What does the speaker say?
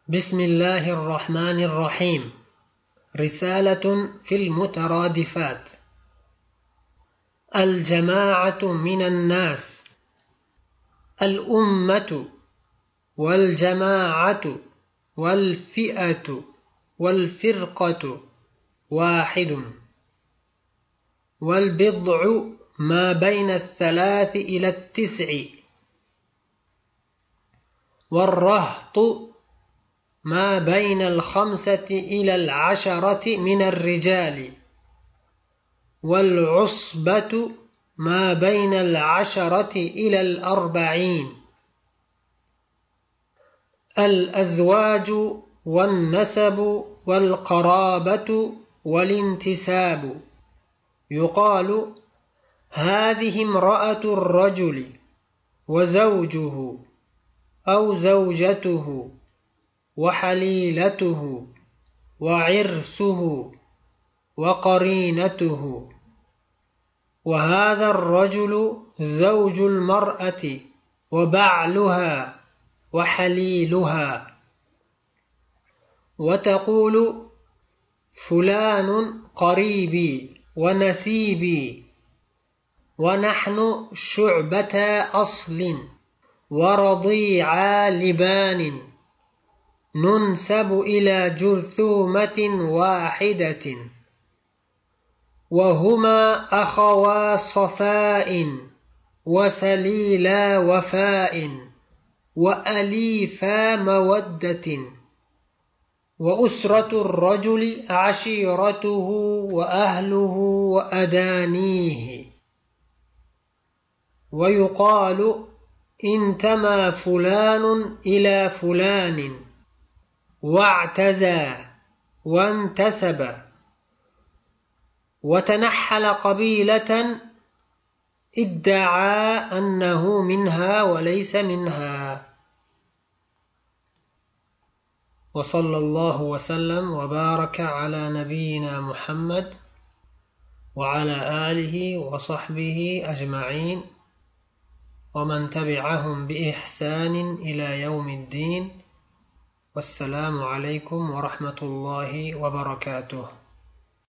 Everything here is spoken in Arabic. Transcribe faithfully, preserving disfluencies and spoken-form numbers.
بسم الله الرحمن الرحيم. رسالة في المترادفات. الجماعة من الناس، الأمة والجماعة والفئة والفرقة واحد، والبضع ما بين الثلاث إلى التسع، والرهط ما بين الخمسة إلى العشرة من الرجال، والعصبة ما بين العشرة إلى الأربعين، الأزواج والنسب والقرابة والانتساب. يقال هذه امرأة الرجل وزوجه أو زوجته وحليلته وعرسه وقرينته، وهذا الرجل زوج المرأة وبعلها وحليلها. وتقول فلان قريبي ونسيبي، ونحن شعبة أصل ورضيعا لبان، ننسب إلى جرثومة واحدة، وهما أخوا صفاء وسليلا وفاء وأليفا مودة. وأسرة الرجل عشيرته وأهله وأدانيه. ويقال انتمى فلان إلى فلان واعتزى وانتسب، وتنحل قبيلة ادعى أنه منها وليس منها. وصلى الله وسلم وبارك على نبينا محمد وعلى آله وصحبه أجمعين، ومن تبعهم بإحسان إلى يوم الدين. والسلام عليكم ورحمة الله وبركاته.